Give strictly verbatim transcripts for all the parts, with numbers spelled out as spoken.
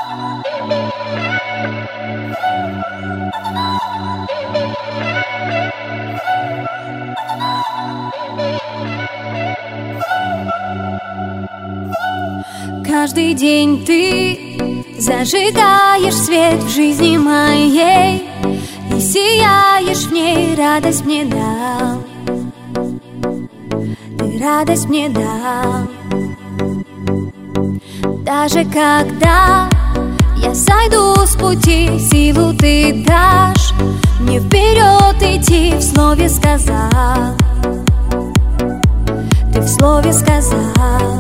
Каждый день ты зажигаешь свет в жизни моей и сияешь в ней, радость мне дал. Ты радость мне дал. Даже когда я сойду с пути, силу ты дашь мне вперед идти, в слове сказал. Ты в слове сказал.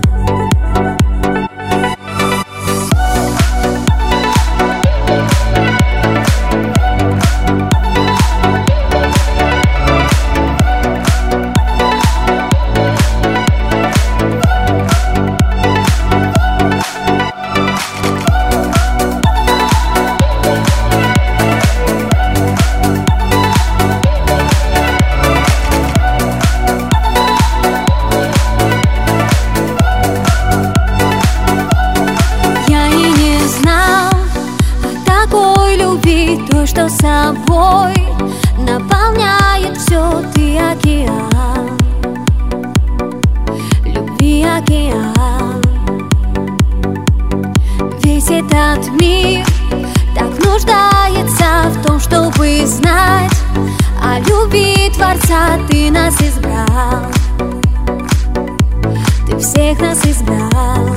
То, что собой наполняет все, ты океан, любви океан. Весь этот мир так нуждается в том, чтобы знать о любви Творца. Ты нас избрал, ты всех нас избрал.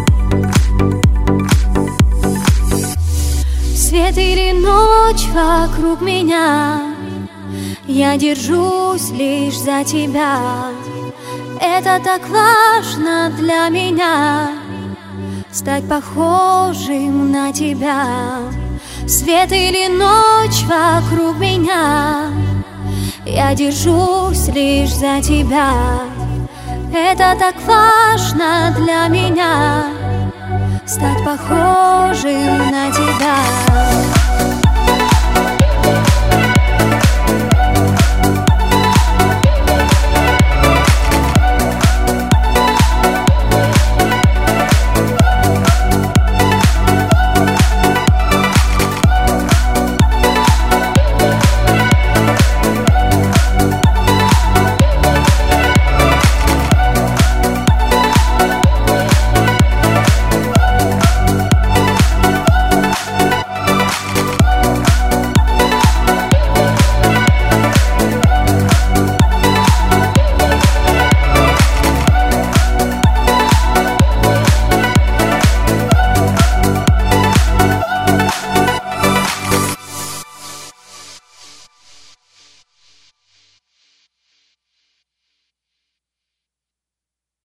Свет или ночь вокруг меня, я держусь лишь за тебя. Это так важно для меня, стать похожим на тебя. Свет или ночь вокруг меня, я держусь лишь за тебя. Это так важно для меня, стать похожим на тебя.